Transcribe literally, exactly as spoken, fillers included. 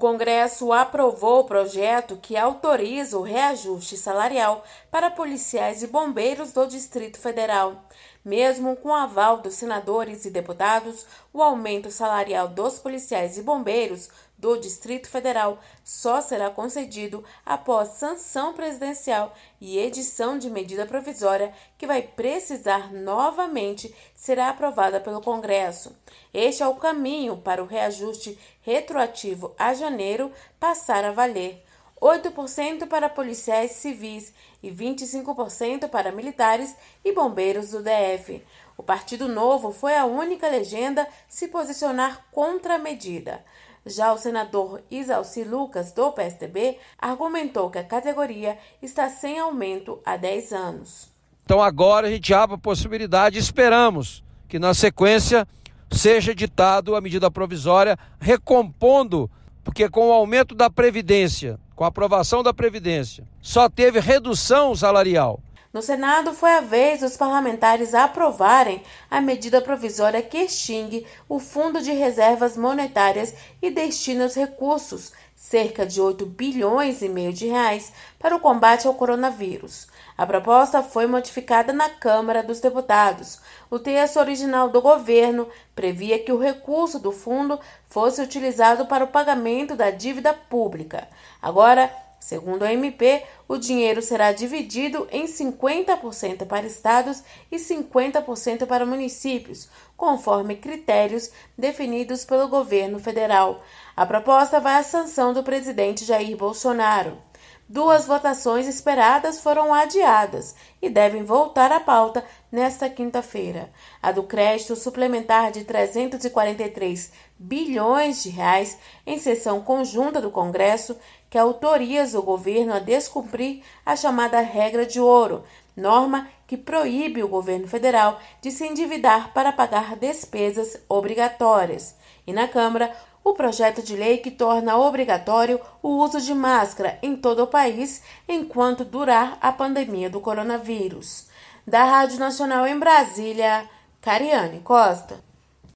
Congresso aprovou o projeto que autoriza o reajuste salarial para policiais e bombeiros do Distrito Federal. Mesmo com o aval dos senadores e deputados, o aumento salarial dos policiais e bombeiros do Distrito Federal só será concedido após sanção presidencial e edição de medida provisória que vai precisar novamente ser aprovada pelo Congresso. Este é o caminho para o reajuste retroativo a janeiro passar a valer. oito por cento para policiais civis e vinte e cinco por cento para militares e bombeiros do D F. O Partido Novo foi a única legenda a se posicionar contra a medida. Já o senador Isalci Lucas, do P S D B, argumentou que a categoria está sem aumento há dez anos. Então agora a gente abre a possibilidade, esperamos que na sequência seja editado a medida provisória recompondo, porque com o aumento da Previdência, com a aprovação da Previdência, só teve redução salarial. No Senado, foi a vez dos parlamentares aprovarem a medida provisória que extingue o Fundo de Reservas Monetárias e destina os recursos, cerca de oito bilhões e meio de reais, para o combate ao coronavírus. A proposta foi modificada na Câmara dos Deputados. O texto original do governo previa que o recurso do fundo fosse utilizado para o pagamento da dívida pública. Agora, segundo a M P, o dinheiro será dividido em cinquenta por cento para estados e cinquenta por cento para municípios, conforme critérios definidos pelo governo federal. A proposta vai à sanção do presidente Jair Bolsonaro. Duas votações esperadas foram adiadas e devem voltar à pauta nesta quinta-feira. A do crédito suplementar de trezentos e quarenta e três bilhões de reais em sessão conjunta do Congresso, que autoriza o governo a descumprir a chamada regra de ouro, norma que proíbe o governo federal de se endividar para pagar despesas obrigatórias. E na Câmara, o projeto de lei que torna obrigatório o uso de máscara em todo o país enquanto durar a pandemia do coronavírus. Da Rádio Nacional em Brasília, Cariane Costa.